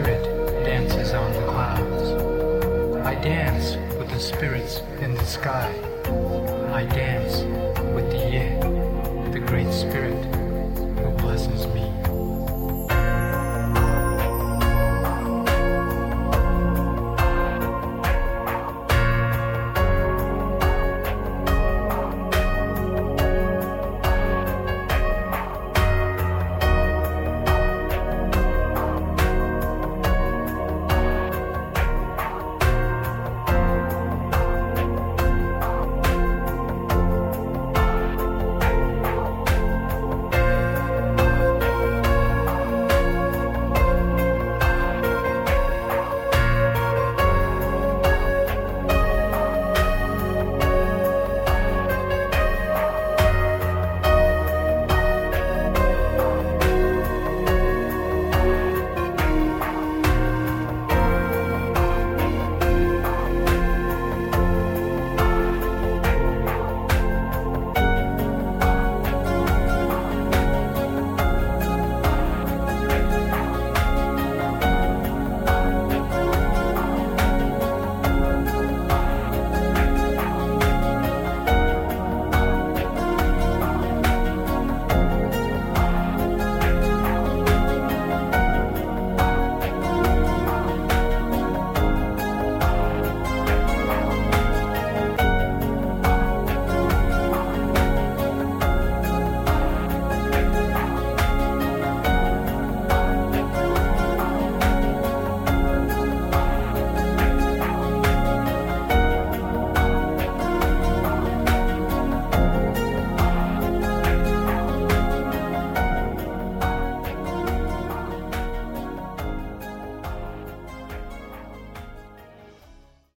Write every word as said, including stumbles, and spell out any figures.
spirit dances on the clouds. I dance with the spirits in the sky. I dance with the Yin, the great spirit who blesses me.